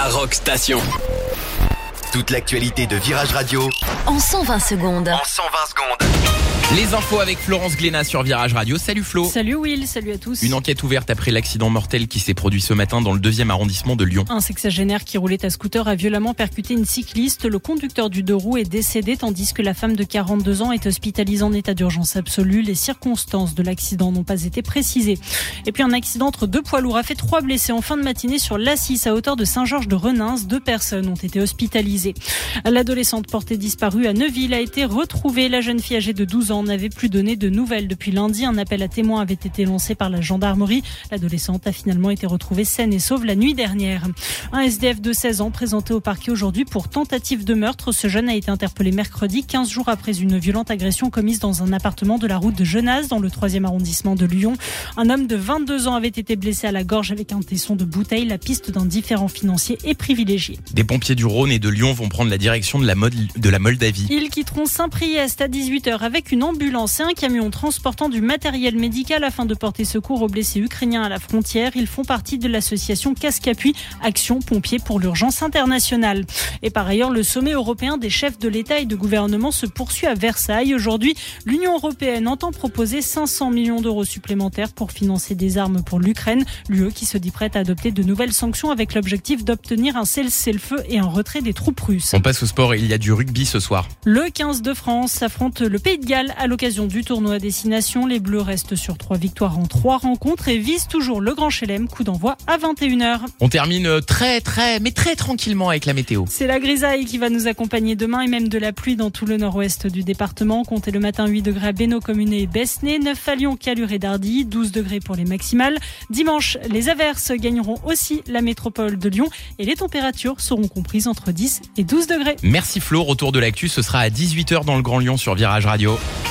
la Rock Station. Toute l'actualité de Virage Radio en 120 secondes. Les infos avec Florence Glénat sur Virage Radio. Salut Flo. Salut Will, salut à tous. Une enquête ouverte après l'accident mortel qui s'est produit ce matin dans le 2e arrondissement de Lyon. Un sexagénaire qui roulait à scooter a violemment percuté une cycliste. Le conducteur du 2 roues est décédé tandis que la femme de 42 ans est hospitalisée en état d'urgence absolue. Les circonstances de l'accident n'ont pas été précisées. Et puis un accident entre deux poids lourds a fait 3 blessés en fin de matinée sur l'A6 à hauteur de Saint-Georges-de-Renins. 2 personnes ont été hospitalisées. L'adolescente portée disparue à Neuville a été retrouvée. La jeune fille âgée de 12 ans n'avait plus donné de nouvelles depuis lundi. Un appel à témoins avait été lancé par la gendarmerie. L'adolescente a finalement été retrouvée saine et sauve la nuit dernière. Un SDF de 16 ans présenté au parquet aujourd'hui pour tentative de meurtre. Ce jeune a été interpellé mercredi, 15 jours après une violente agression commise dans un appartement de la route de Genasse, dans le 3e arrondissement de Lyon. Un homme de 22 ans avait été blessé à la gorge avec un tesson de bouteille. La piste d'un différend financier est privilégiée. Des pompiers du Rhône et de Lyon vont prendre la direction de la Moldavie. Ils quitteront Saint-Priest à 18h avec une ambulance et un camion transportant du matériel médical afin de porter secours aux blessés ukrainiens à la frontière. Ils font partie de l'association Casque-Appui, Action Pompiers pour l'urgence internationale. Et par ailleurs, le sommet européen des chefs de l'État et de gouvernement se poursuit à Versailles. Aujourd'hui, l'Union européenne entend proposer 500 millions d'euros supplémentaires pour financer des armes pour l'Ukraine. L'UE qui se dit prête à adopter de nouvelles sanctions avec l'objectif d'obtenir un cessez-le-feu et un retrait des troupes russes. On passe au sport et il y a du rugby ce soir. Le 15 de France affronte le Pays de Galles à l'occasion du tournoi à destination. Les Bleus restent sur 3 victoires en 3 rencontres et visent toujours le Grand Chelem. Coup d'envoi à 21h. On termine très tranquillement avec la météo. C'est la grisaille qui va nous accompagner demain et même de la pluie dans tout le nord-ouest du département. Comptez le matin 8 degrés à Bénaud, Communé et Besnay, 9 à Lyon, Calure et Dardy, 12 degrés pour les maximales. Dimanche, les averses gagneront aussi la métropole de Lyon et les températures seront comprises entre 10 et 12 degrés. Merci Flo, retour de l'actu, ce sera à 18h dans le Grand Lyon sur Virage Radio.